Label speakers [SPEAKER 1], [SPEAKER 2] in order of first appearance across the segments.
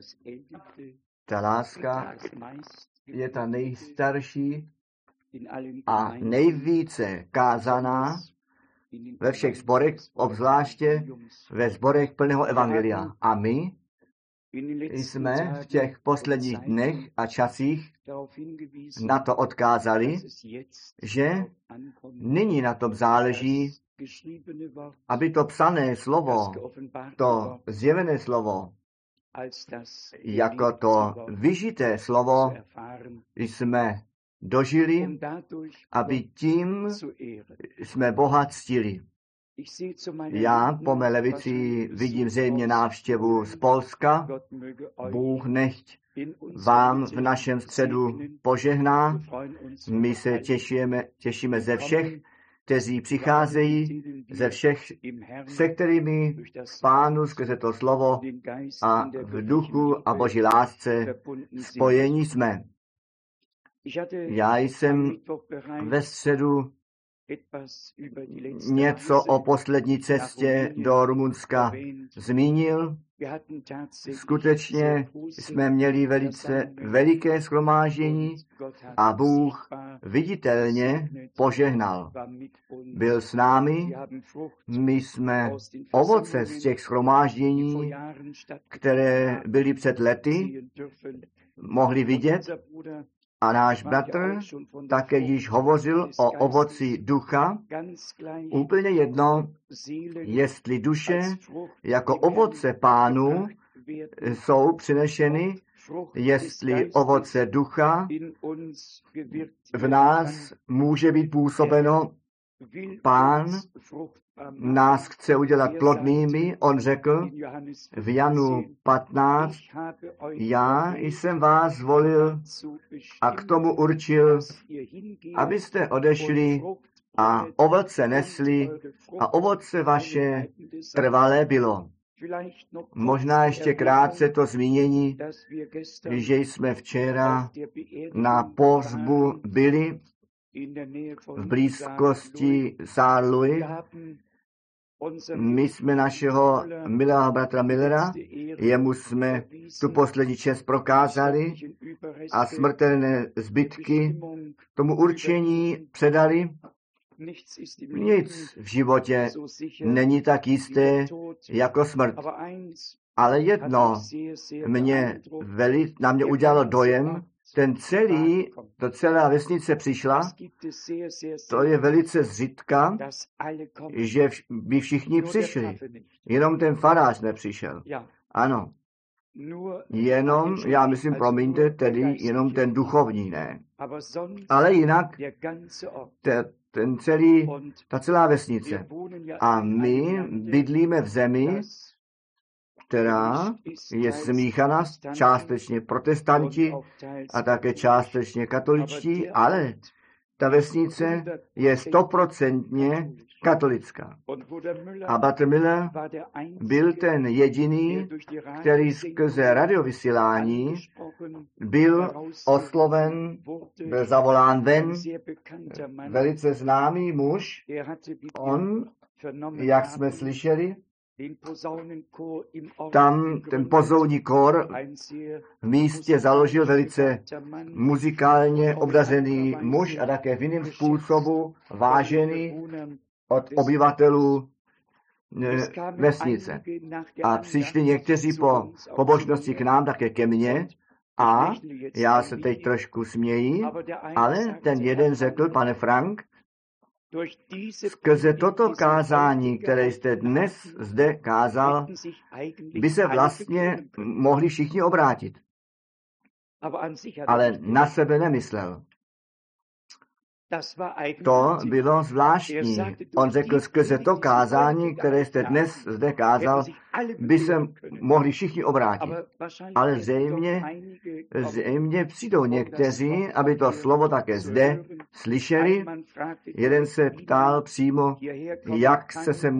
[SPEAKER 1] Ta láska je ta nejstarší a nejvíce kázaná ve všech sborech, obzvláště ve sborech plného evangelia. A my jsme v těch posledních dnech a časích na to odkázali, že nyní na tom záleží, aby to psané slovo, to zjevené slovo, jako to vyžité slovo jsme dožili, aby tím jsme Boha ctili. Já po mé levici vidím zřejmě návštěvu z Polska. Bůh nechť vám v našem středu požehná. My se těšíme ze všech, kteří přicházejí, ze všech, se kterými Pánu skrze to slovo a v duchu a Boží lásce spojení jsme. Já jsem ve středu něco o poslední cestě do Rumunska zmínil. Skutečně jsme měli velice veliké shromáždění a Bůh viditelně požehnal. Byl s námi, my jsme ovoce z těch shromáždění, které byly před lety, mohli vidět. A náš bratr také již hovořil o ovoci ducha. Úplně jedno, jestli duše jako ovoce Pánu jsou přinešeny, jestli ovoce ducha v nás může být působeno. Pán nás chce udělat plodnými, on řekl v Janu 15, já jsem vás zvolil a k tomu určil, abyste odešli a ovoce nesli a ovoce vaše trvalé bylo. Možná ještě krátce to zmínění, že jsme včera na pohřbu byli v blízkosti Saarlouis. My jsme našeho milého bratra Millera, jemu jsme tu poslední čest prokázali a smrtelné zbytky tomu určení předali. Nic v životě není tak jisté jako smrt. Ale jedno na mě udělalo dojem, celá vesnice přišla, to je velice zřídka, že by všichni přišli. Jenom ten farář nepřišel. Ano. Jenom, já myslím, promiňte, tedy jenom ten duchovní, ne. Ale jinak ta celá vesnice. A my bydlíme v zemi, která je smíchaná, částečně protestanti a také částečně katoličtí, ale ta vesnice je 100% katolická. A bratr Miller byl ten jediný, který skrze radiovysílání byl osloven, byl zavolán ven, velice známý muž. On, jak jsme slyšeli, tam ten pozouní kór v místě založil velice muzikálně obdařený muž a také v jiném způsobu vážený od obyvatelů vesnice. A přišli někteří po pobožnosti k nám, také ke mně, a já se teď trošku směji, ale ten jeden řekl, pane Frank, skrze toto kázání, které jste dnes zde kázal, by se vlastně mohli všichni obrátit. Ale na sebe nemyslel. To bylo zvláštní. On řekl, skrze to kázání, které jste dnes zde kázal, by se mohli všichni obrátit. Ale zřejmě přijdou někteří, aby to slovo také zde slyšeli. Jeden se ptal přímo, jak se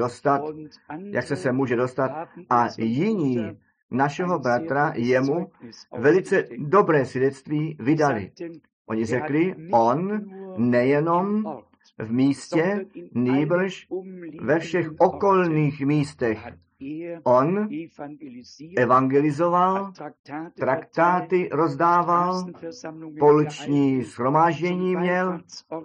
[SPEAKER 1] může dostat a jiní našeho bratra jemu velice dobré svědectví vydali. Oni řekli, on nejenom v místě, nýbrž ve všech okolních místech On evangelizoval, traktáty rozdával, polční shromáždění měl,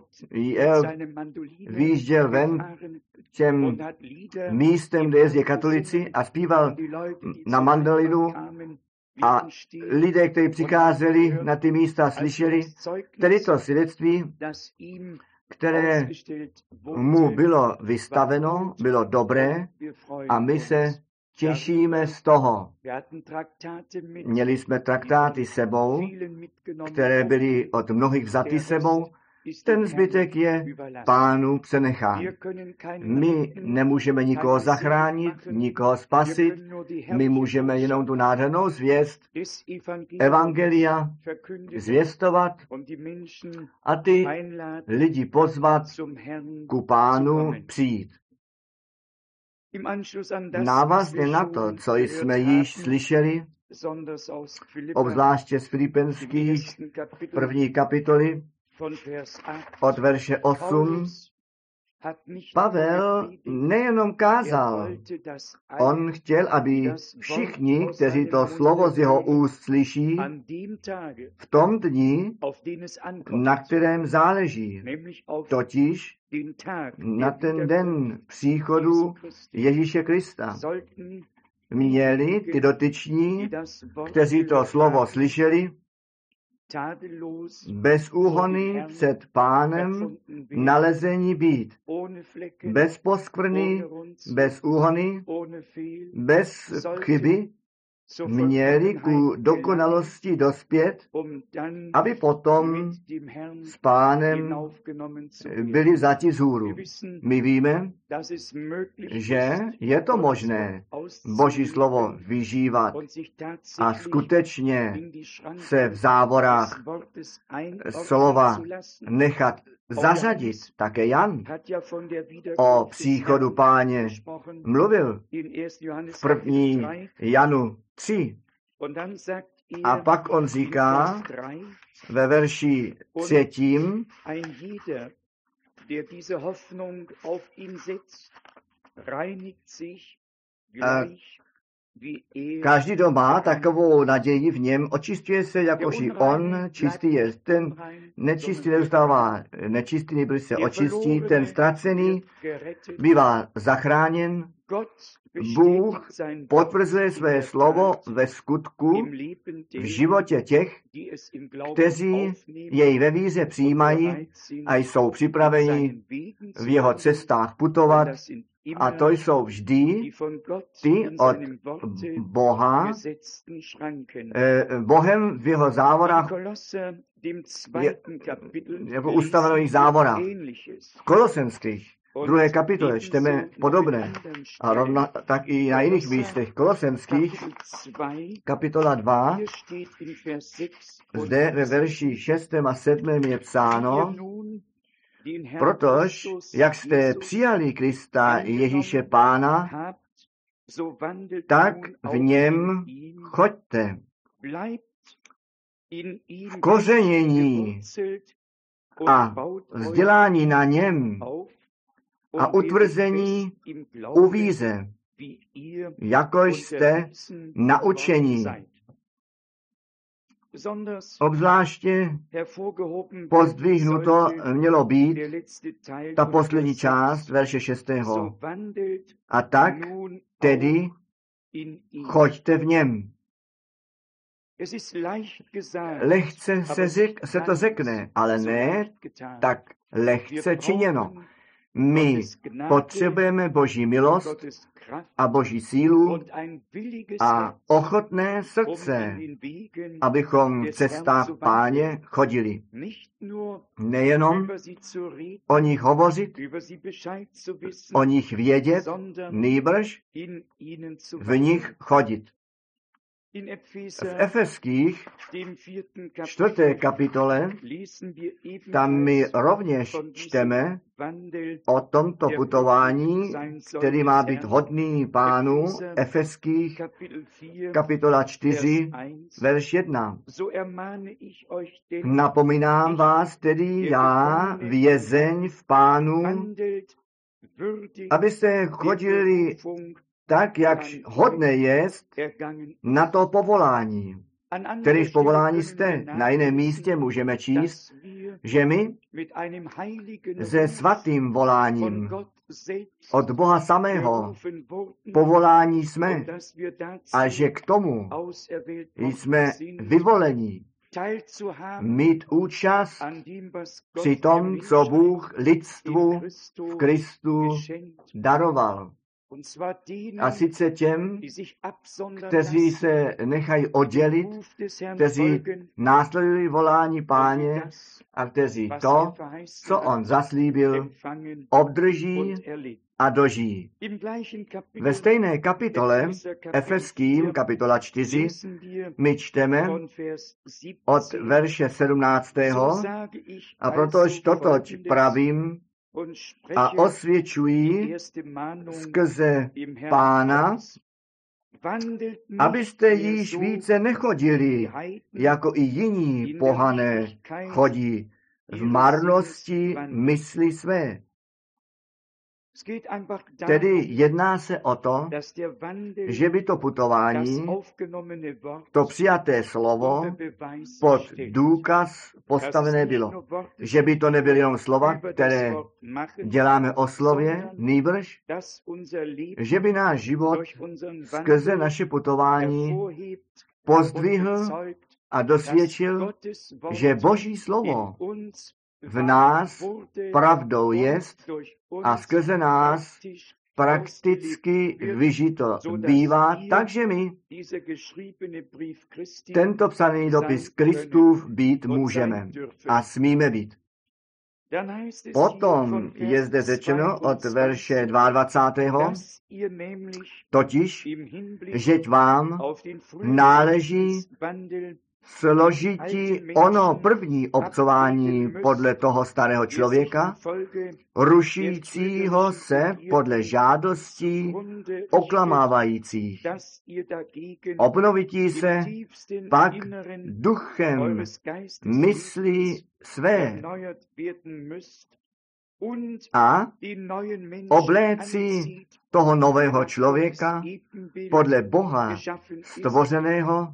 [SPEAKER 1] vyjížděl ven těm místem, kde jezdí katolici a zpíval na mandolinu a lidé, kteří přicházeli na ty místa, slyšeli tedy to svědectví, které mu bylo vystaveno, bylo dobré a my se těšíme z toho. Měli jsme traktáty sebou, které byly od mnohých vzaty sebou. Ten zbytek je Pánu přenechán. My nemůžeme nikoho zachránit, nikoho spasit, my můžeme jenom tu nádhernou zvěst evangelia zvěstovat a ty lidi pozvat ku Pánu přijít. Návazně na to, co jsme již slyšeli, obzvláště z Filipenských 1. kapitoly, od verše 8, Pavel nejenom kázal, on chtěl, aby všichni, kteří to slovo z jeho úst slyší, v tom dni, na kterém záleží, totiž na ten den příchodu Ježíše Krista, měli ty dotyční, kteří to slovo slyšeli, bez úhony před Pánem nalezení být, bez poskvrny, bez úhony, bez chyby, měli ku dokonalosti dospět, aby potom s Pánem byli vzati vzhůru. My víme, že je to možné Boží slovo vyžívat a skutečně se v závorách slova nechat zařadit. Také Jan o příchodu Páně mluvil v 1. Janu 3. A pak on říká ve verši 3. Každý, kdo má takovou naději v něm, očistuje se, jakož i on čistý je. Ten nečistý nezůstává nečistý, nebož se očistí, ten ztracený bývá zachráněn. Bůh potvrzuje své slovo ve skutku v životě těch, kteří jej ve víře přijímají a jsou připraveni v jeho cestách putovat. A to jsou vždy ty od Boha, Bohem v jeho závorách, jako ustavených závorách. V Kolosenských 2. kapitole čteme podobné. A rovna tak i na jiných místech. Kolosenských kapitola 2, zde ve verši 6. a 7. je psáno, protože jak jste přijali Krista Ježíše Pána, tak v něm choďte. V kořenění a vzdělání na něm a utvrzení u víře, jakož jste naučení. Obzvláště pozdvihnuto mělo být ta poslední část verše 6. A tak tedy choďte v něm. Lehce se to řekne, ale ne tak lehce činěno. My potřebujeme Boží milost a Boží sílu a ochotné srdce, abychom v cestách Páně chodili. Nejenom o nich hovořit, o nich vědět, nýbrž v nich chodit. V Efeských 4. kapitole tam my rovněž čteme o tomto putování, který má být hodný Pánu. Efeských kapitola 4, verš 1. Napomínám vás tedy já, vězeň v Pánu, abyste chodili tak jak hodné jest na to povolání. Kterýž povolání jste. Na jiném místě můžeme číst, že my se svatým voláním od Boha samého povolání jsme a že k tomu jsme vyvoleni mít účast při tom, co Bůh lidstvu v Kristu daroval. A sice těm, kteří se nechají oddělit, kteří následují volání Páně a kteří to, co on zaslíbil, obdrží a dožijí. Ve stejné kapitole, Efeským, kapitola 4, my čteme od verše 17. A protož totož pravím a osvědčují skrze Pána, abyste již více nechodili, jako i jiní pohané chodí, v marnosti mysli své. Tedy jedná se o to, že by to putování, to přijaté slovo, pod důkaz postavené bylo. Že by to nebyly jenom slova, které děláme o slově, nýbrž, že by náš život skrze naše putování pozdvihl a dosvědčil, že Boží slovo v nás pravdou jest a skrze nás prakticky vyžito bývá, takže my tento psaný dopis Kristův být můžeme a smíme být. Potom je zde řečeno od verše 22. Totiž, žeť vám náleží složití ono první obcování podle toho starého člověka, rušícího se podle žádostí oklamávajících. Obnovití se pak duchem myslí své a obléci toho nového člověka podle Boha stvořeného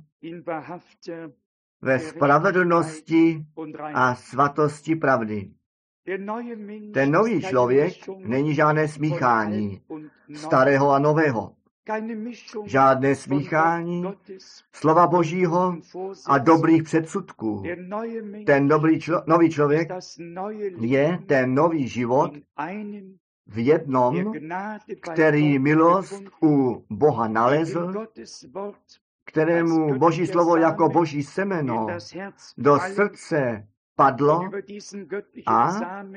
[SPEAKER 1] ve spravedlnosti a svatosti pravdy. Ten nový člověk není žádné smíchání starého a nového. Žádné smíchání slova Božího a dobrých předsudků. Ten nový člověk je ten nový život v jednom, který milost u Boha nalezl, kterému Boží slovo jako Boží semeno do srdce padlo a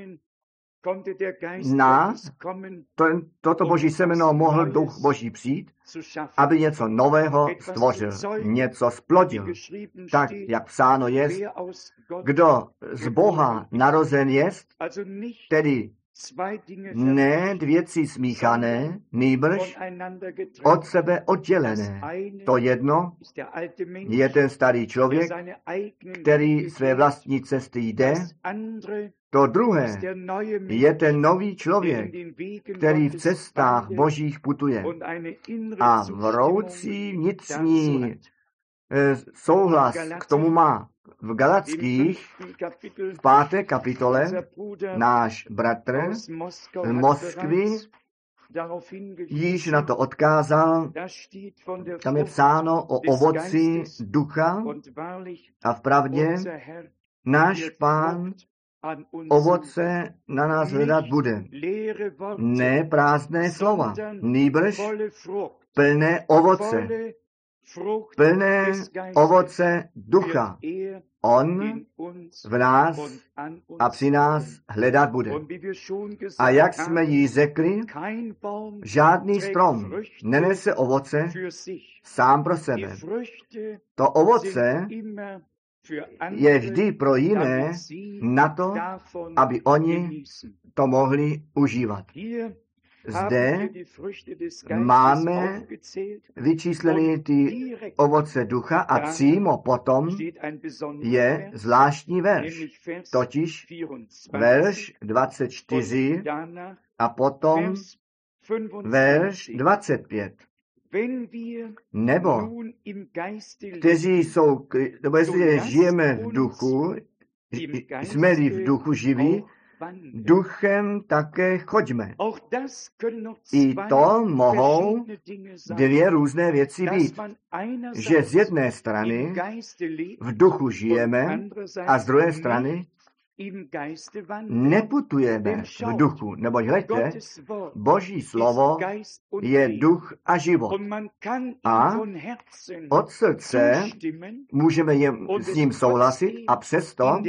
[SPEAKER 1] na toto Boží semeno mohl Duch Boží přijít, aby něco nového stvořil, něco splodil. Tak, jak psáno jest, kdo z Boha narozen jest, tedy ne věci smíchané, nýbrž od sebe oddělené. To jedno je ten starý člověk, který své vlastní cesty jde. To druhé je ten nový člověk, který v cestách Božích putuje. A vroucí vnitřní souhlas k tomu má. V Galackých, v 5. kapitole, náš bratr z Moskvy již na to odkázal. Tam je psáno o ovoci ducha a vpravdě náš Pán ovoce na nás hledat bude. Ne prázdné slova, nýbrž plné ovoce. Plné ovoce ducha. On v nás a při nás hledat bude. A jak jsme jí řekli, žádný strom nenese ovoce sám pro sebe. To ovoce je vždy pro jiné na to, aby oni to mohli užívat. Zde máme vyčísleny ty ovoce ducha a přímo potom je zvláštní verš, totiž verš 24 a potom verš 25. Nebo, kteří jsou, nebo jestli žijeme v duchu, jsme-li v duchu živí, duchem také choďme. I to mohou dvě různé věci být. Že z jedné strany v duchu žijeme a z druhé strany neputujeme v duchu. Neboť hleďte, Boží slovo je duch a život. A od srdce můžeme s ním souhlasit a přesto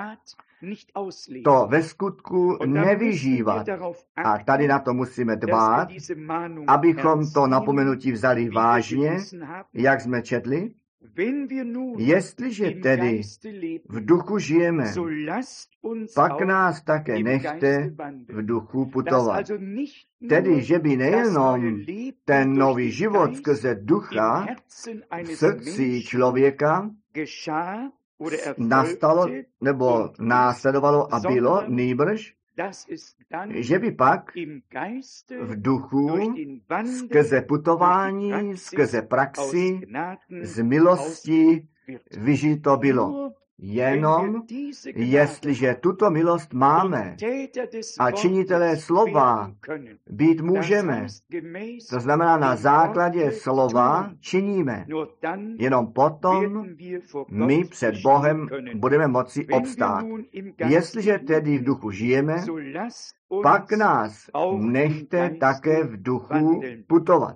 [SPEAKER 1] to ve skutku nevyžívat. A tady na to musíme dbát, abychom to napomenutí vzali vážně, jak jsme četli. Jestliže tedy v duchu žijeme, pak nás také nechte v duchu putovat. Tedy, že by nejenom ten nový život skrze ducha v srdci člověka nastalo nebo následovalo a bylo, nýbrž, že by pak v duchu skrze putování, skrze praxi, z milosti vyžito bylo. Jenom jestliže tuto milost máme a činitelé slova být můžeme, to znamená na základě slova činíme, jenom potom my před Bohem budeme moci obstát. Jestliže tedy v duchu žijeme, pak nás nechte také v duchu putovat.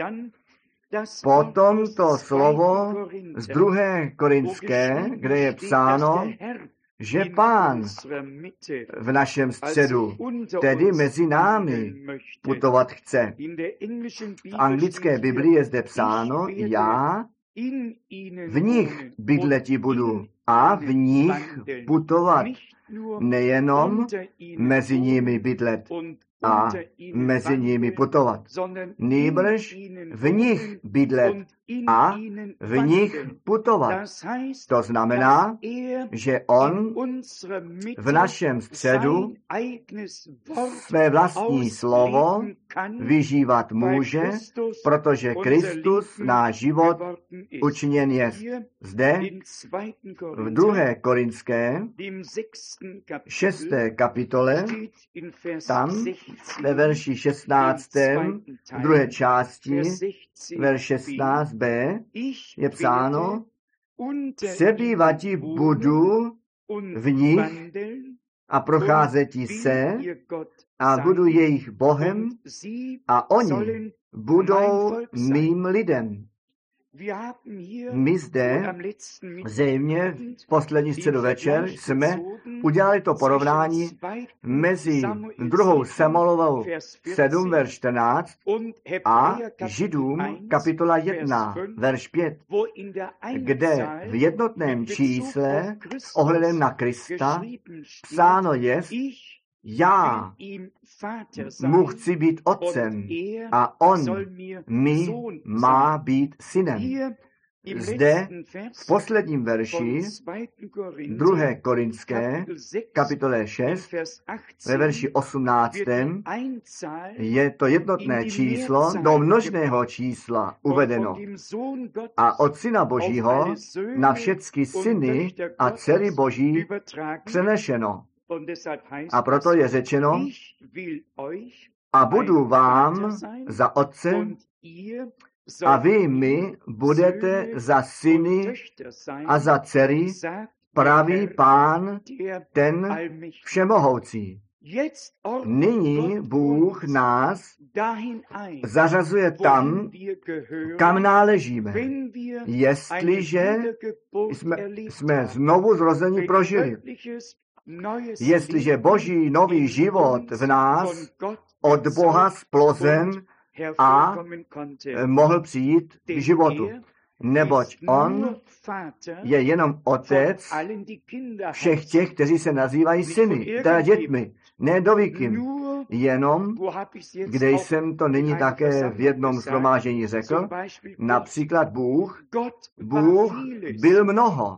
[SPEAKER 1] Potom to slovo z 2. Korinské, kde je psáno, že Pán v našem středu, tedy mezi námi, putovat chce. V anglické Biblii je zde psáno, já v nich bydleti budu a v nich putovat, nejenom mezi nimi bydlet a mezi nimi putovat. Nýbrž v nich bydlet a v nich putovat. To znamená, že on v našem středu své vlastní slovo vyžívat může, protože Kristus náš život učiněn je. Zde v 2. Korinské 6. kapitole, tam ve verši 16. v druhé části, verš 16b, je psáno, přebývati budu v nich a procházeti se a budu jejich Bohem a oni budou mým lidem. My zde, zřejmě v poslední středu večer, jsme udělali to porovnání mezi 2. Samuelovou 7, verš 14 a Židům kapitola 1, verš 5, kde v jednotném čísle s ohledem na Krista psáno je, já mu chci být otcem a on mi má být synem. Zde v posledním verši 2. Korinské kapitole 6 ve verši 18 je to jednotné číslo do množného čísla uvedeno a od Syna Božího na všechny syny a dcery Boží přenešeno. A proto je řečeno, a budu vám za otce a vy mi budete za syny a za dcery, praví Pán, ten všemohoucí. Nyní Bůh nás zařazuje tam, kam náležíme. Jestliže jsme znovu zrození prožili, jestliže Boží nový život v nás od Boha splozen a mohl přijít k životu. Neboť on je jenom otec všech těch, kteří se nazývají syny, teda dětmi, ne dovíkým. Jenom, kde jsem to nyní také v jednom shromáždění řekl, například Bůh byl mnoho,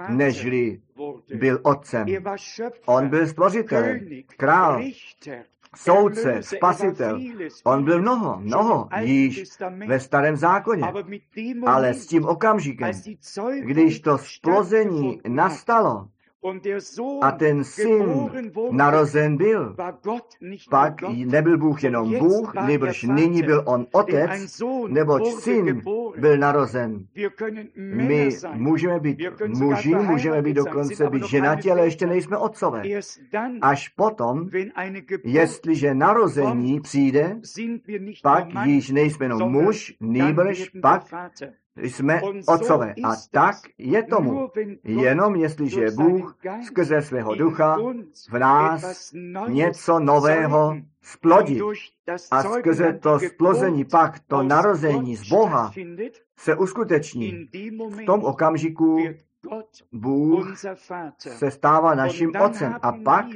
[SPEAKER 1] nežli byl otcem. On byl stvořitelem, král, soudce, spasitel. On byl mnoho již ve Starém zákoně. Ale s tím okamžikem, když to splození nastalo a ten syn narozen byl, pak nebyl Bůh jenom Bůh, nýbrž nyní byl on otec, neboť syn byl narozen. My můžeme být muži, můžeme být dokonce být ženatí, ale ještě nejsme otcové. Až potom, jestliže narození přijde, pak již nejsme jenom muž, nýbrž pak jsme otcové. A tak je tomu. Jenom jestliže Bůh skrze svého ducha v nás něco nového splodí a skrze to splození pak to narození z Boha se uskuteční, v tom okamžiku Bůh se stává naším otcem. A pak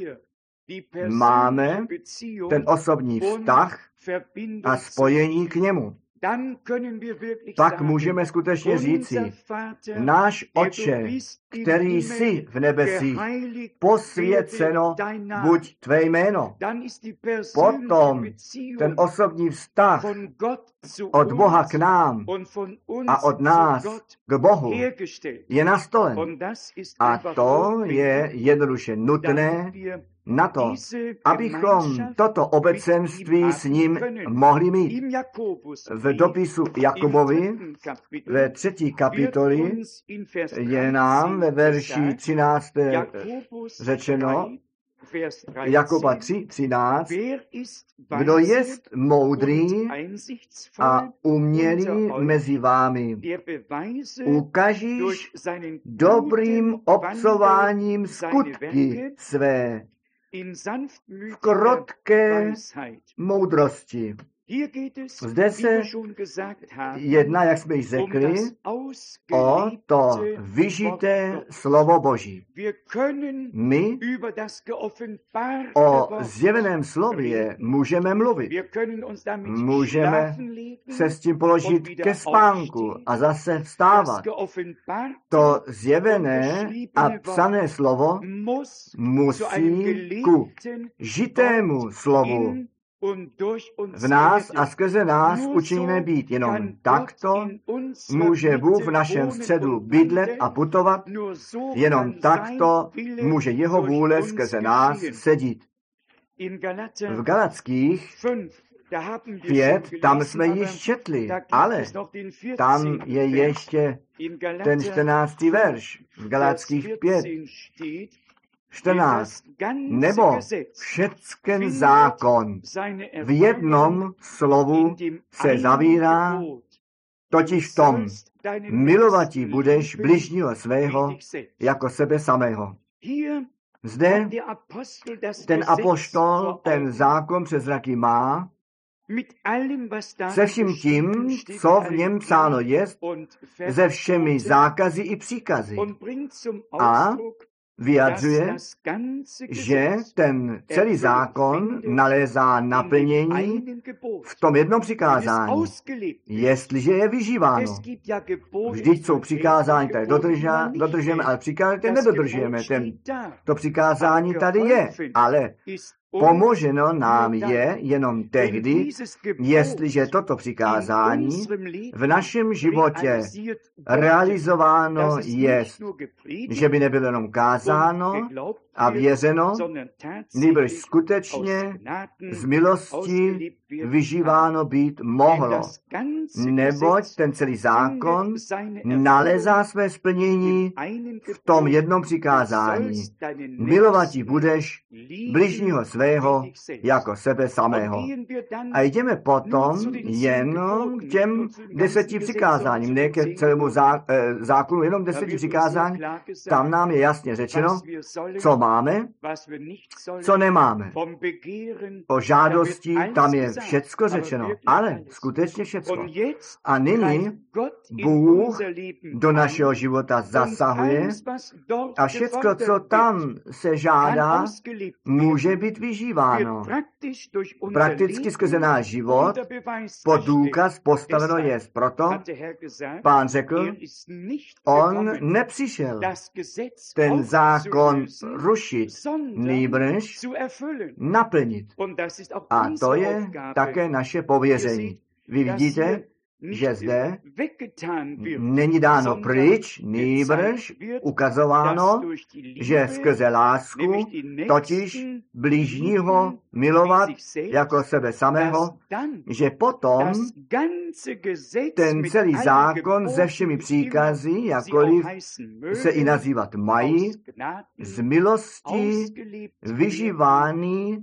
[SPEAKER 1] máme ten osobní vztah a spojení k němu. Pak můžeme skutečně říci, náš Otče, který jsi v nebesích, posvěceno buď tvé jméno. Potom ten osobní vztah od Boha k nám a od nás k Bohu je nastolen. A to je jednoduše nutné na to, abychom toto obecenství s ním mohli mít. V dopisu Jakobovi ve 3. kapitoli je nám ve verši 13. řečeno, Jakoba 3:13, kdo jest moudrý a umělý mezi vámi, ukažíš dobrým obcováním skutky své v krotké moudrosti. Zde se jedná, jak jsme již řekli, o to vyžité slovo Boží. My o zjeveném slově můžeme mluvit. Můžeme se s tím položit ke spánku a zase vstávat. To zjevené a psané slovo musí ku žitému slovu v nás a skrze nás učiněné být. Jenom takto může Bůh v našem středu bydlet a putovat, jenom takto může jeho vůle skrze nás sedít. V Galatských 5, tam jsme již četli, ale tam je ještě ten 14. verš. V Galatských 5, 14. Nebo všecken zákon v jednom slovu se zavírá, totiž v tom, milovati budeš bližního svého jako sebe samého. Zde ten apoštol ten zákon přes zraky má, se vším tím, co v něm psáno jest, se všemi zákazy i příkazy. A vyjadřuje, že ten celý zákon nalézá naplnění v tom jednom přikázání, jestliže je vyžíváno. Vždyť jsou přikázání, které dodržujeme, ale přikázání nedodržujeme. To přikázání tady je, ale pomoženo nám je jenom tehdy, jestliže toto přikázání v našem životě realizováno je, že by nebylo jenom kázáno a věřeno, nýbrž skutečně z milosti vyžíváno být mohlo. Neboť ten celý zákon nalézá své splnění v tom jednom přikázání. Milovati budeš bližního svého jako sebe samého. A jdeme potom jenom k těm 10 přikázáním, ne ke celému zákonu, jenom 10 přikázání. Tam nám je jasně řečeno, co máme, co nemáme. O žádosti tam je všecko řečeno, ale skutečně všecko. A nyní Bůh do našeho života zasahuje a všecko, co tam se žádá, může být vyžíváno. Prakticky skrze náš život pod důkaz postaveno je. Proto Pán řekl, on nepřišel ten zákon zrušit, nýbrž naplnit. A to je také naše pověření. Vy vidíte, že zde není dáno pryč, nýbrž ukazováno, že skrze lásku, totiž bližního milovat jako sebe samého, že potom ten celý zákon se všemi příkazy, jakkoliv se i nazývat mají, z milosti vyžívají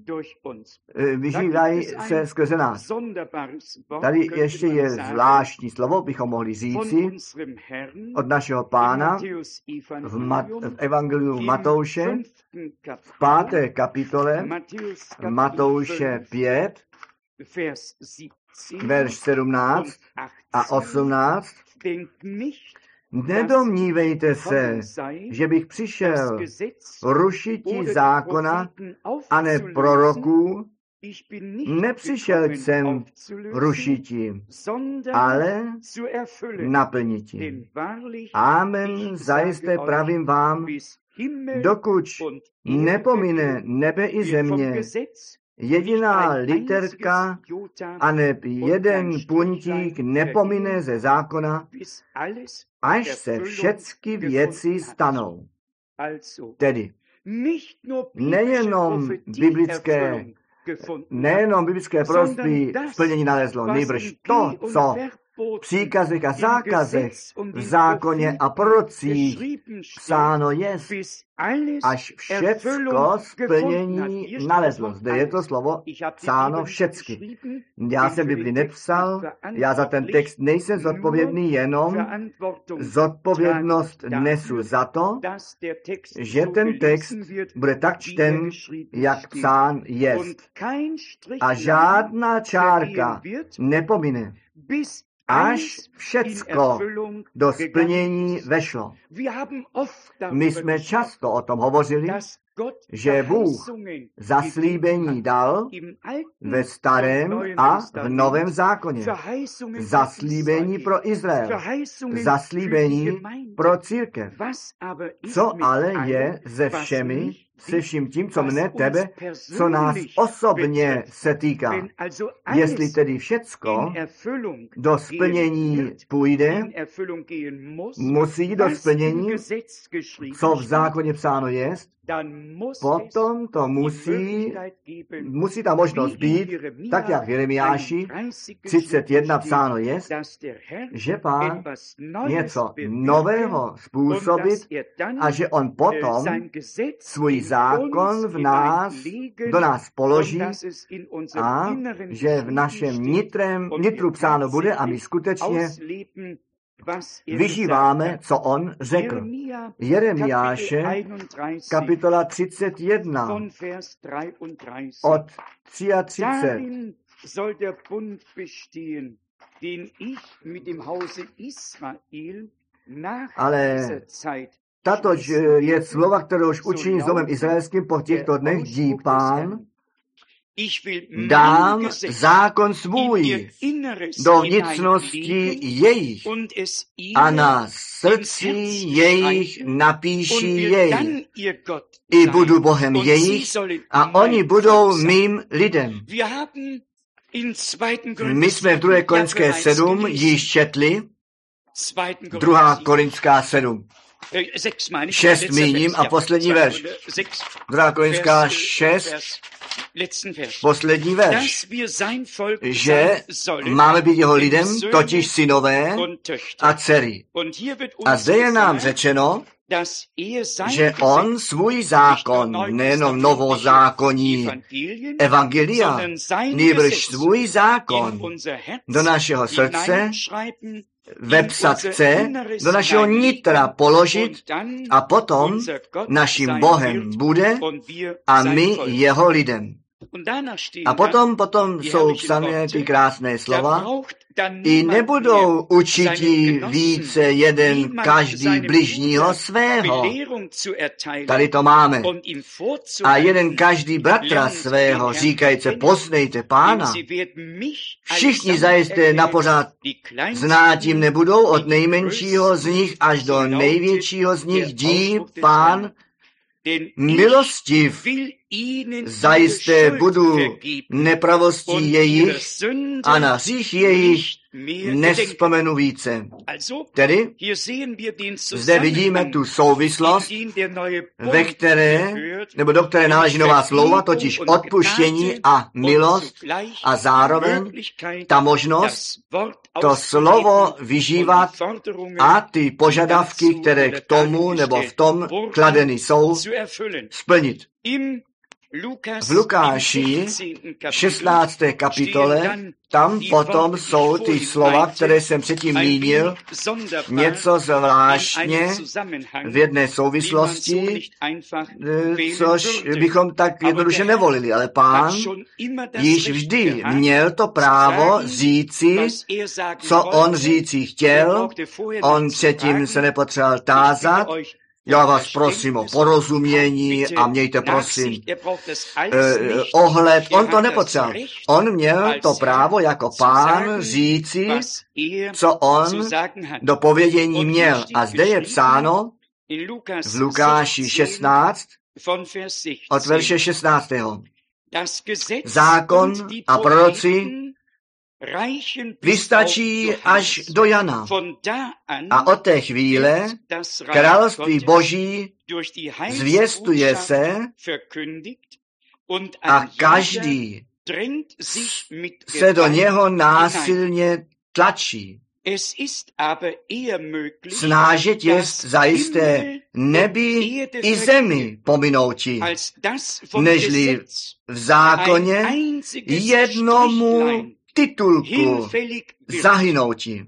[SPEAKER 1] se skrze nás. Tady ještě je zvláštní slovo, bychom mohli říci, od našeho Pána v Evangeliu Matouše, v 5. kapitole Matouše 5, verš 17 a 18. Nedomnívejte se, že bych přišel rušití zákona a ne proroků, nepřišel jsem rušití, ale naplnití. Amen, zajisté pravím vám, dokud nepomine nebe i země, jediná literka a neb jeden puntík nepomine ze zákona, až se všechny věci stanou. Tedy nejenom biblické proroctví splnění nalezlo, nýbrž to, co v příkazech a zákazech v zákoně a prorocích psáno jest, až všecko splnění nalezlo. Zde je to slovo psáno všecky. Já jsem Bibli nepsal, já za ten text nejsem zodpovědný, jenom zodpovědnost nesu za to, že ten text bude tak čten, jak psán jest. A žádná čárka nepomine, až všecko do splnění vešlo. My jsme často o tom hovořili, že Bůh zaslíbení dal ve starém a v novém zákoně. Zaslíbení pro Izrael. Zaslíbení pro církev. Co ale je se vším tím, co mne, tebe, co nás osobně se týká. Jestli tedy všecko do splnění půjde, musí do splnění, co v zákoně psáno jest, potom to musí ta možnost být, tak jak v Jeremiáši 31 psáno jest, že Pán něco nového způsobit a že on potom svůj zákon do nás položí a že v našem nitru psáno bude a my skutečně vyžíváme, co on řekl. Jeremiáše, kapitola 31, od 33. Ale tato je slova, kterouž učiní s domem izraelským po těchto dnech, dí Pán, dám zákon svůj do vnitřnosti jejich a na srdci jejich napíší jej. I budu Bohem jejich a oni budou mým lidem. My jsme v 2. Korinské 7 již četli, 2. Korinská 7. 6 míním a poslední verš. 2. Korinská 6, poslední verš, že máme být jeho lidem, totiž synové a dcery. A zde je nám řečeno, že on svůj zákon, nejenom novozákonní evangelia, nýbrž svůj zákon do našeho srdce vepsat chce, do našeho nitra položit a potom naším Bohem bude a my jeho lidem. A potom jsou psané ty krásné slova. I nebudou učití více jeden každý bližního svého. Tady to máme. A jeden každý bratra svého, říkajíce, poznejte Pána. Všichni zajisté napořád znát jim nebudou, od nejmenšího z nich až do největšího z nich, dí Pán, milostiv, zajisté budu nepravostí jejich a na hřích jejich nevzpomenu více. Tedy zde vidíme tu souvislost, ve které, nebo do které náleží nová slova, totiž odpuštění a milost a zároveň ta možnost to slovo vyžívat a ty požadavky, které k tomu nebo v tom kladeny jsou, splnit. V Lukáši 16. kapitole, tam potom jsou ty slova, které jsem předtím mínil, něco zvláštně v jedné souvislosti, což bychom tak jednoduše nevolili, ale Pán již vždy měl to právo říci, co on říci chtěl, on předtím se nepotřeboval tázat. Já vás prosím o porozumění a mějte prosím ohled. On to nepotřeboval. On měl to právo jako Pán říci, co on do povědění měl. A zde je psáno v Lukáši 16 od verše 16. Zákon a proroci vystačí až do Jana. A od té chvíle království Boží zvěstuje se a každý se do něho násilně tlačí. Snážet jest zajisté nebi i zemi pominouti, nežli v zákoně jednomu titulku zahynouti.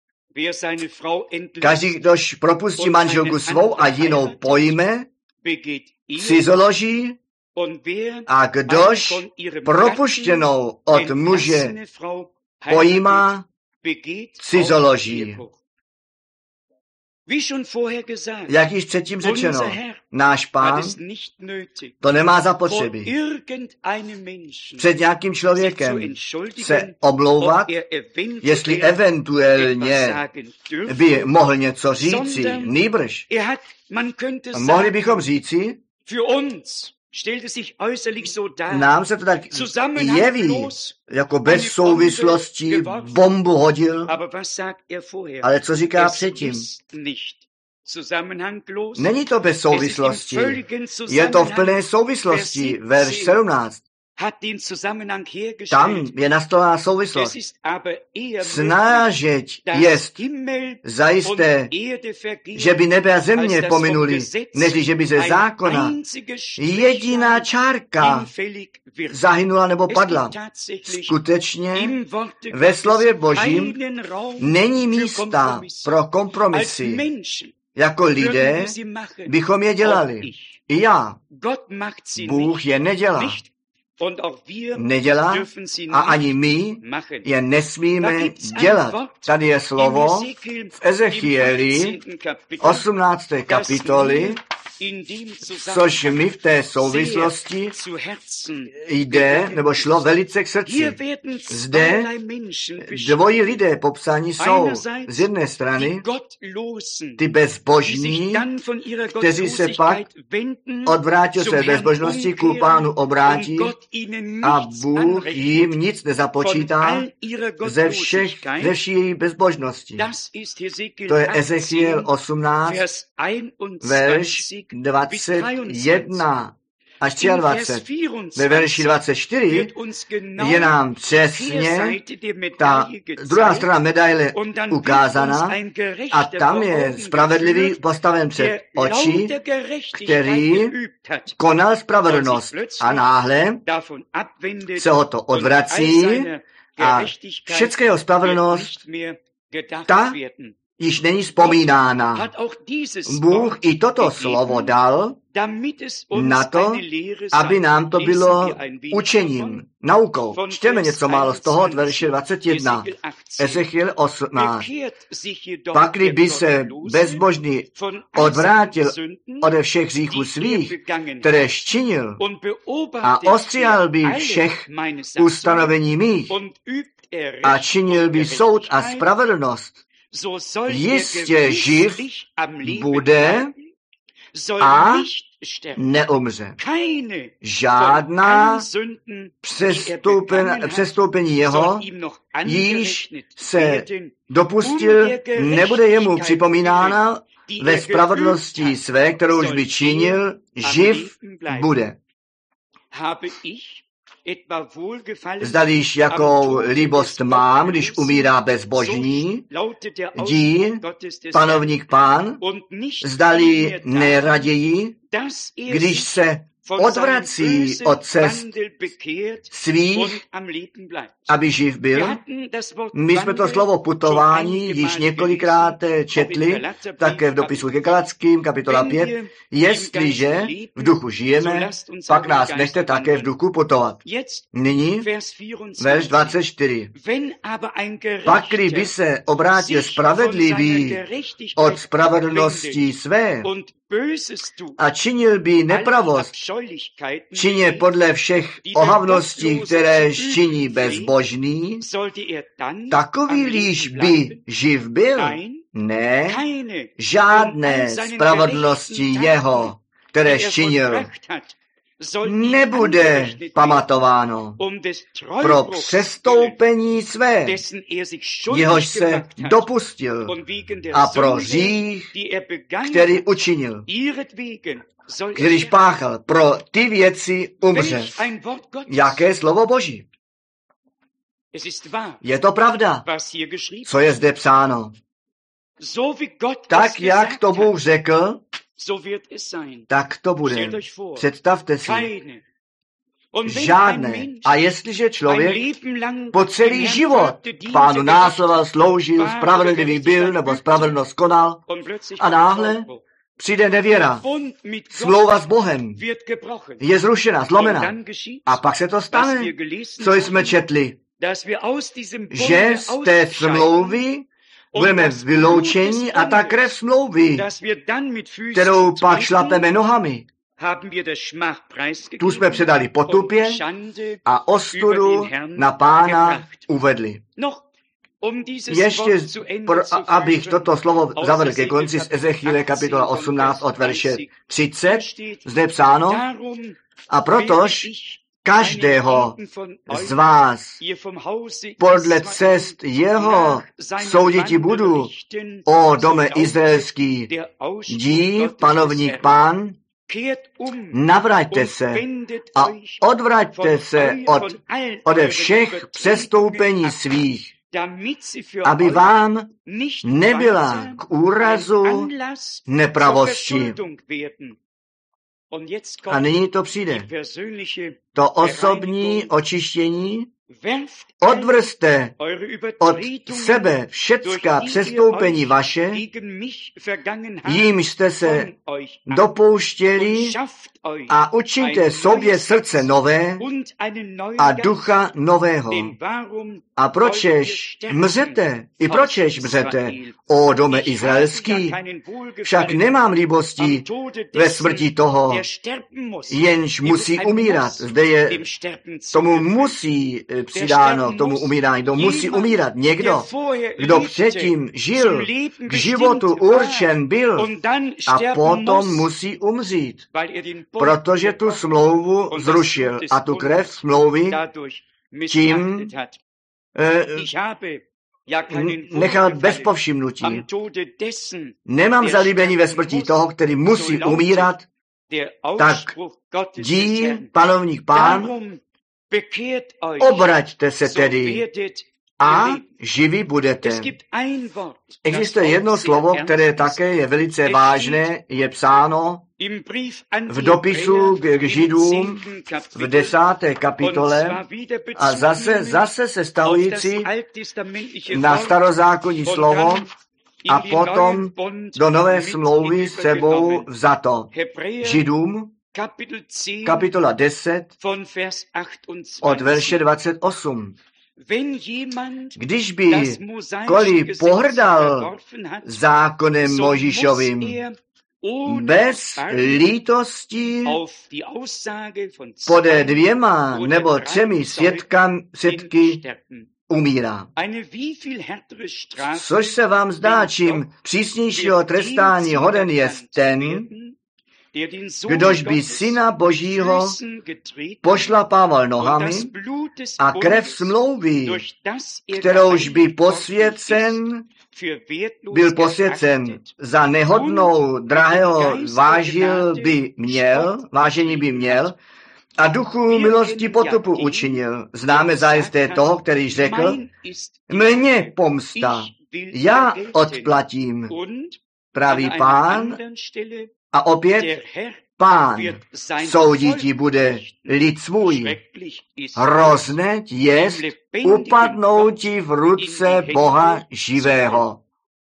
[SPEAKER 1] Každý, kdož propustí manželku svou a jinou pojme, cizoloží, a kdož propuštěnou od muže pojímá, cizoloží. Jak již předtím řečeno, náš Pán to nemá zapotřebí. Před nějakým člověkem se omlouvat, jestli eventuálně by mohl něco říci, nýbrž. Mohli bychom říci, nám se to tak jeví, jako bez souvislosti bombu hodil, ale co říká předtím? Není to bez souvislosti, je to v plné souvislosti, verš 17. Tam je nastolená souvislost. Snážeť jest zajisté, že by nebe a země pominuli, než že by ze zákona jediná čárka zahynula nebo padla. Skutečně ve slově Božím není místa pro kompromisy. Jako lidé bychom je dělali. I já. Bůh je nedělá. Nedělá a ani my je nesmíme dělat. Tady je slovo v Ezechieli 18. kapitoli, což mi v té souvislosti jde, nebo šlo velice k srdci. Zde dvojí lidé popsáni jsou z jedné strany ty bezbožní, kteří se pak odvrátil své bezbožnosti, ku Pánu obrátí a Bůh jim nic nezapočítá ze vší její bezbožnosti. To je Ezechiel 18, verš 21 až 23. Ve verši 24 je nám přesně ta druhá strana medaile ukázána a tam je spravedlivý postaven před oči, který konal spravedlnost a náhle se ho to odvrací a všeckého spravedlnost ta již není vzpomínána. Bůh i toto slovo dal na to, aby nám to bylo učením, naukou. Čteme něco málo z toho od verše 21. Ezechiel 18. Pak, kdyby se bezbožný odvrátil ode všech hříchů svých, které činil, a ostříhal by všech ustanovení mých a činil by soud a spravedlnost, jistě živ bude a neumře. Žádná přestoupení jeho, již se dopustil, nebude jemu připomínána ve spravedlnosti své, kterou už by činil, živ bude. Zdaliž jakou líbost mám, když umírá bezbožný, dí panovník Pán, zdali neraději, když se odvrací od cest svých, aby živ byl. My jsme to slovo putování již několikrát četli, také v dopisu ke Galackým, kapitola 5. Jestliže v duchu žijeme, pak nás nechte také v duchu putovat. Nyní verš 24. Pak, kdyby se obrátil spravedlivý od spravedlnosti své a činil by nepravost, čině podle všech ohavností, které činí bezbožný, takový-líž by živ byl? Ne, žádné spravedlnosti jeho, které činil, nebude pamatováno pro přestoupení své, jehož se dopustil, a pro hřích, který učinil, když páchal, pro ty věci umře. Jaké slovo Boží? Je to pravda, co je zde psáno. Tak, jak to Bůh řekl, tak to bude. Představte si. Žádné. A jestliže člověk po celý život Pánu následoval, sloužil, spravedlivý byl nebo spravedlnost konal a náhle přijde nevěra, smlouva s Bohem je zrušena, zlomena. A pak se to stane, co jsme četli, že z té smlouvy budeme vyloučeni a ta krev smlouvy, kterou pak šlapeme nohami, tu jsme předali potupě a ostudu na Pána uvedli. Ještě, abych toto slovo zavedl ke konci z Ezechiele kapitola 18 od verše 30, zde psáno, a protož každého z vás podle cest jeho souditi budu, o dome izraelský, dí panovník Pán, navraťte se a odvraťte se ode všech přestoupení svých, aby vám nebyla k úrazu nepravosti. A nyní to přijde. To osobní očištění. Odvrzte od sebe všecká přestoupení vaše, jímž jste se dopouštěli, a učiňte sobě srdce nové a ducha nového. A pročež mřete, i pročež mřete, o dome izraelský, však nemám líbosti ve smrti toho, jenž musí umírat. Zde je tomu musí přidáno, tomu umírání, kdo musí umírat. Někdo, kdo předtím žil, k životu určen byl a potom musí umřít, protože tu smlouvu zrušil a tu krev smlouvy tím nechal bez povšimnutí. Nemám zalíbení ve smrti toho, který musí umírat, tak dí panovník Pán, obraťte se tedy a živí budete. Existuje jedno slovo, které také je velice vážné, je psáno v dopisu k Židům v 10. kapitole a zase se stavující na starozákonní slovo a potom do nové smlouvy s sebou vzato. Židům kapitola 10 od verše 28. Když by koli pohrdal zákonem Mojžíšovým bez lítosti pode 2 nebo 3 svědky umírá. Což se vám zdá, čím přísnějšího trestání hoden je ten, kdož by Syna Božího pošlapával nohami a krev smlouvy, kterouž by byl posvěcen za nehodnou drahého vážení by měl a duchu milosti potupu učinil. Známe zajisté toho, který řekl, mně pomsta, já odplatím, praví Pán, a opět Pán soudíti bude lid svůj. Hrozné jest upadnouti v ruce Boha živého.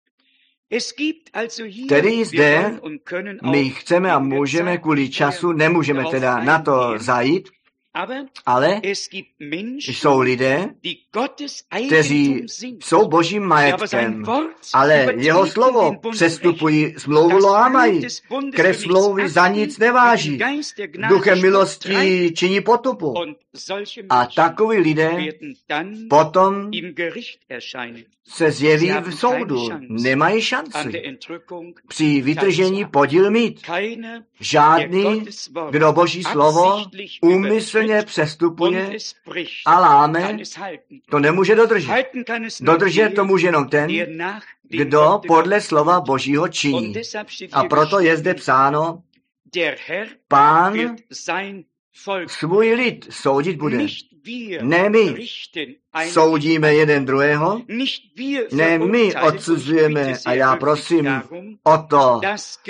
[SPEAKER 1] Tedy zde my chceme a můžeme kvůli času, nemůžeme teda na to zajít, ale jsou lidé, kteří jsou Božím majetkem, ale jeho slovo přestupují, smlouvu loamají, krev smlouvy za nic neváží, duchem milosti činí potupu. A takoví lidé potom se zjeví v soudu, nemají šanci při vytržení podíl mít. Žádný, kdo Boží slovo úmyslně přestupuje a láme, to nemůže dodržet. Dodržet to může jenom ten, kdo podle slova Božího činí. A proto je zde psáno, Pán svůj lid soudit bude. Ne my soudíme jeden druhého, ne my odsuzujeme a já prosím o to,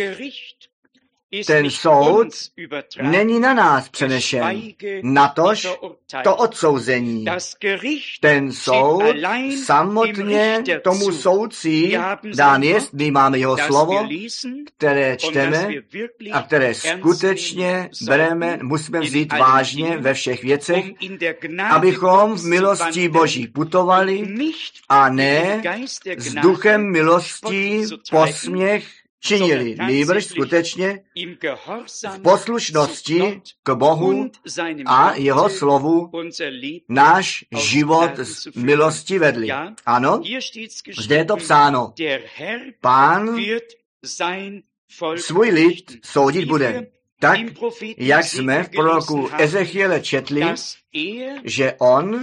[SPEAKER 1] ten soud není na nás přenešen, natož to odsouzení. Ten soud samotně tomu soudci dán jest, my máme jeho slovo, které čteme a které skutečně bereme, musíme vzít vážně ve všech věcech, abychom v milosti Boží putovali a ne s duchem milosti posměch činili, nýbrž skutečně v poslušnosti k Bohu a jeho slovu náš život z milosti vedli. Ano, zde je to psáno. Pán svůj lid soudit bude. Tak, jak jsme v proroku Ezechiele četli, že on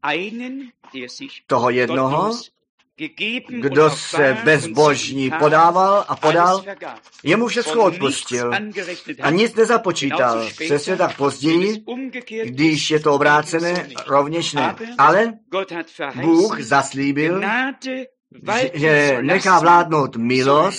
[SPEAKER 1] toho jednoho, kdo se bezbožní podával a podal, jemu všechno odpustil a nic nezapočítal. Přesně tak později, když je to obrácené, rovněž ne. Ale Bůh zaslíbil, že nechá vládnout milost,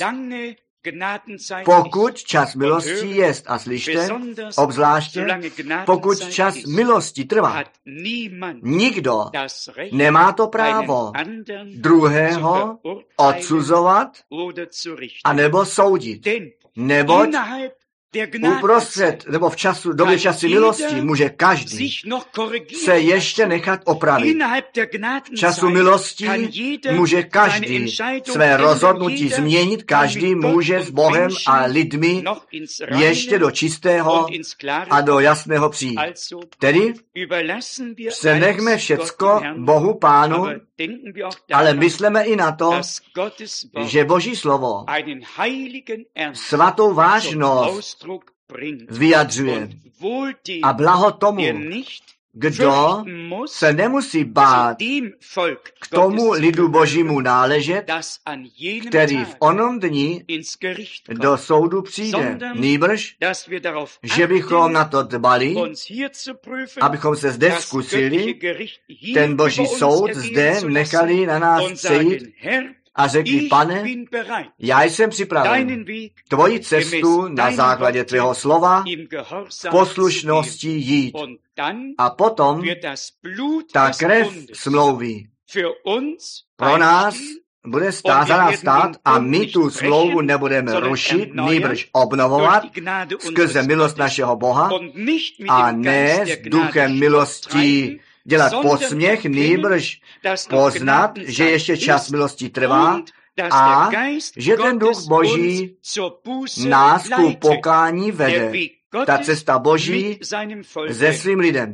[SPEAKER 1] pokud čas milosti jest. A slyšte, obzvláště, pokud čas milosti trvá. Nikdo nemá to právo druhého odsuzovat anebo soudit. Neboť uprostřed nebo v době času milosti může každý se ještě nechat opravit. Času milosti může každý své rozhodnutí změnit, každý může s Bohem a lidmi ještě do čistého a do jasného přijít. Tedy se nechme všecko Bohu Pánu, ale myslíme i na to, že Boží slovo svatou vážnost vyjadřuje. A blaho tomu, kdo se nemusí bát k tomu lidu Božímu náležet, který v onom dni do soudu přijde. Nýbrž, že bychom na to dbali, abychom se zde zkusili, ten Boží soud zde nechali na nás přejít a řekli, Pane, já jsem připraven tvoji cestu na základě tvého slova v poslušnosti jít. A potom ta krev smlouvy pro nás bude za nás stát a my tu smlouvu nebudeme rušit, nýbrž obnovovat skrze milost našeho Boha a ne s duchem milosti dělat posměch, nýbrž poznat, že ještě čas milosti trvá a že ten duch Boží nás ku pokání vede. Ta cesta Boží se svým lidem.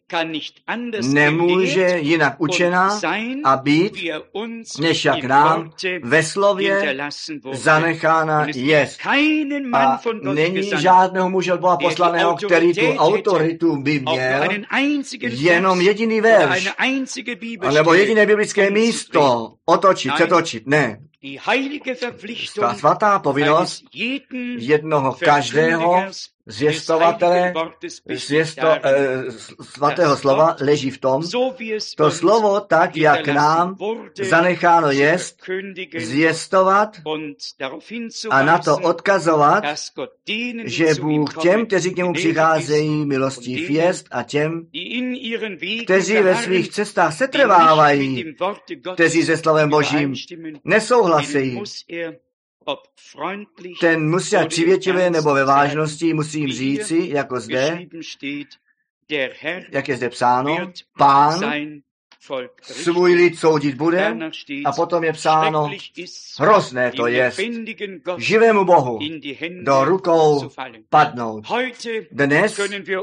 [SPEAKER 1] nemůže jinak učena a být, než jak nám ve slově zanechána jest. A není žádného muže od Boha poslaného, který tu autoritu by měl, jenom jediný verš, nebo jediné biblické místo otočit, přetočit. Ne. Ta svatá povinnost jednoho každého zvěstovatele svatého slova leží v tom, to slovo tak, jak nám zanecháno jest, zvěstovat a na to odkazovat, že Bůh těm, kteří k němu přicházejí, milostiv jest a těm, kteří ve svých cestách setrvávají, kteří se slovem Božím nesouhlasejí. Ten musí přivětivě nebo ve vážnosti, musím říci, jako zde, jak je zde psáno, Pán svůj lid soudit bude, a potom je psáno, hrozné to je živému Bohu do rukou padnout. Dnes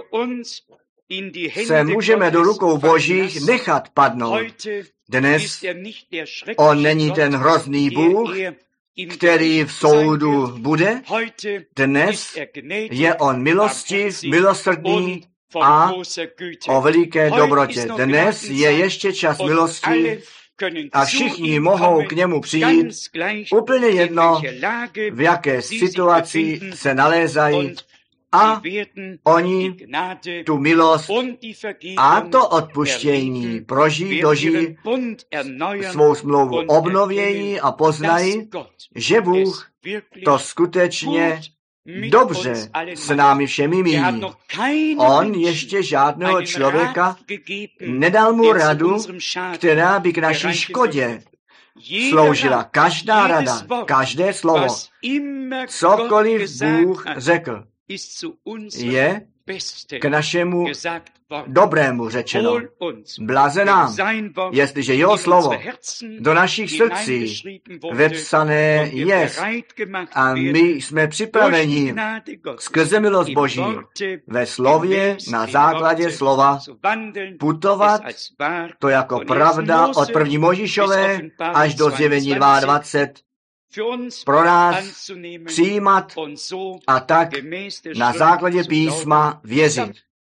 [SPEAKER 1] se můžeme do rukou Božích nechat padnout. Dnes on není ten hrozný Bůh, který v soudu bude. Dnes je on milostiv, milosrdný a o veliké dobrotě. Dnes je ještě čas milosti a všichni mohou k němu přijít, úplně jedno, v jaké situaci se nalézají, a oni tu milost a to odpuštění dožijí, svou smlouvu obnovějí a poznají, že Bůh to skutečně dobře s námi všemi míní. On ještě žádného člověka nedal mu radu, která by k naší škodě sloužila. Každá rada, každé slovo, cokoliv Bůh řekl, je k našemu dobrému řečeno. Blaze nám, jestliže jeho slovo do našich srdcí vepsané je a my jsme připraveni skrze milost Boží ve slově na základě slova putovat to jako pravda od první Mojžíšové až do zjevení 22 pro nás přijímat a tak na základě písma věřit.